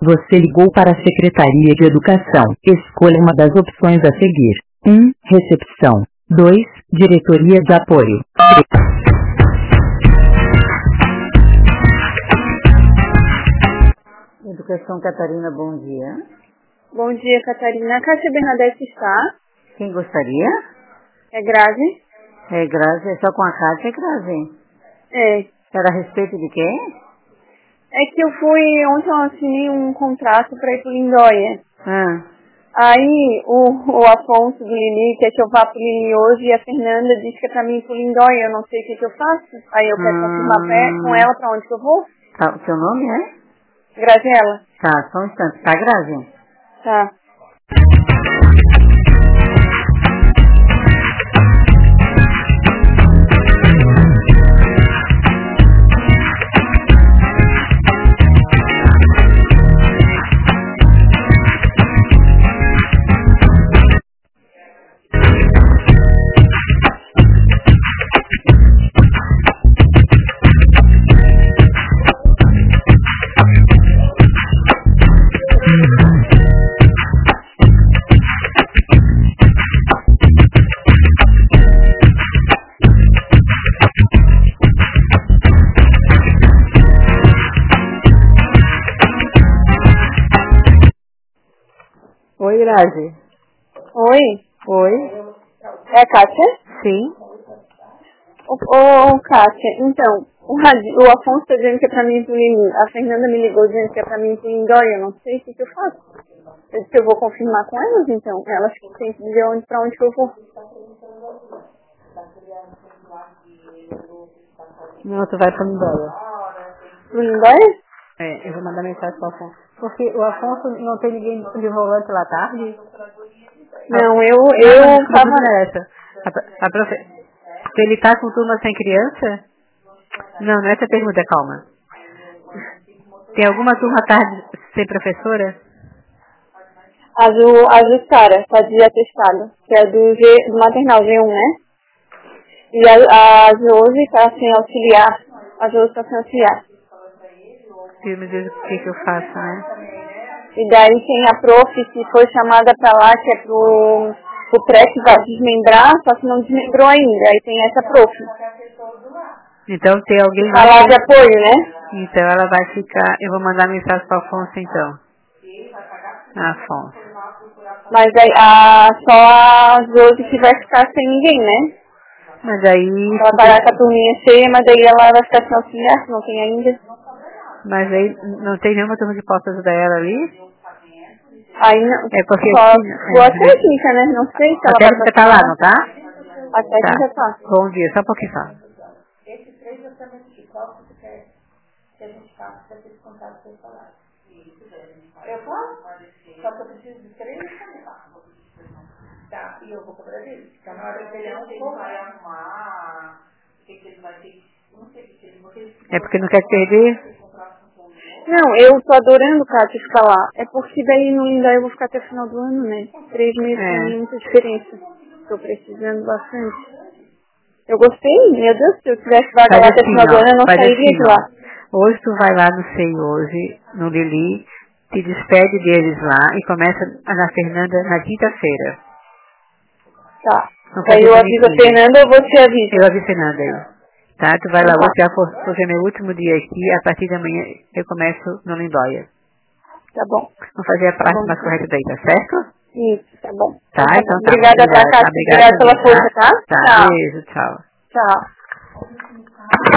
Você ligou para a Secretaria de Educação. Escolha uma das opções a seguir. 1. Recepção. 2. Diretoria de Apoio. 3. Educação Catarina, bom dia. Bom dia, Catarina. A Cássia Bernadette está? Quem gostaria? É Grazi? É Grazi, é só com a Cássia, Grazi? É. Era a respeito de quê? É que ontem eu assinei um contrato para ir pro Lindóia. Aí o Afonso do Lili quer que eu vá pro Lili hoje e a Fernanda disse que é pra mim ir pro Lindóia. Eu não sei o que eu faço. Aí eu quero confirmar com ela pra onde que eu vou. Tá, o seu nome é? Graziela. Tá, só um instante. Tá, Grazi? Tá. Oi, Grazi. Oi? Oi. É a Cássia? Sim. Ô, Cássia, então, o Afonso está dizendo que é pra mim ir pro Lili. A Fernanda me ligou dizendo que é pra mim ir pro Lindóia. Eu não sei o que eu faço. Eu disse que eu vou confirmar com elas, então. Elas que têm que dizer pra onde que eu vou. Não, tu vai pro Lindóia. Pro Lindóia? É, eu vou mandar mensagem pro Afonso. Porque o Afonso não tem ninguém de volante lá à tarde? Não, eu tava... Se ele tá com turma sem criança? Não, não é essa a pergunta, calma. Tem alguma turma à tarde sem professora? A Jussara, tá de atestado, que é do maternal G1, né? E a Josi tá sem auxiliar. A Josi tá sem auxiliar. Meu Deus, o que eu faço, né? E daí tem a prof que foi chamada pra lá, que é pro pré que vai desmembrar, só que não desmembrou ainda. Aí tem essa prof. Então tem alguém lá. Falar de apoio, né? Então ela vai ficar... Eu vou mandar mensagem para Afonso, então. Afonso. Mas aí só a Josi que vai ficar sem ninguém, né? Mas aí... Ela vai lá com a turminha cheia, mas daí ela vai ficar sem auxiliar, que não tem ainda. Mas aí não tem nenhuma turma que possa ajudar ela ali? Aí não. É porque... Só a técnica, né? Não sei se ela vai... A técnica tá lá, não tá? A técnica tá. Bom dia, só um pouquinho só. Esses três você também te qual você quer que a gente faça para ter esse contato com o salário. Eu posso? Só que eu preciso de 3 candidatos. Tá, e eu vou cobrar dele. Então na hora do verão ele vai arrumar, o que ele vai ter, não sei o que ele vai ter. É porque não quer perder? Não, eu tô adorando, Cátia, ficar lá. É porque daí no Lindóia eu vou ficar até o final do ano, né? 3 meses pra mim é muita diferença. Tô precisando bastante. Eu gostei, meu Deus, se eu tivesse vaga lá até o final do ano, eu não sairia de lá. Hoje tu vai lá no SEI hoje, no Lili, te despede deles lá e começa na Fernanda na quinta-feira. Tá. Aí eu aviso a Fernanda ou você avisa? Eu aviso a Fernanda aí. Tá? Tu vai lá hoje, porque é meu último dia aqui, a partir de amanhã eu começo no Lindóia. Tá bom. Vamos fazer a parte mais correta daí, tá certo? Isso, tá bom. Tá, então tá. Obrigada, Cátia. Obrigada pela força, tá? Tá, beijo, tchau. Tchau.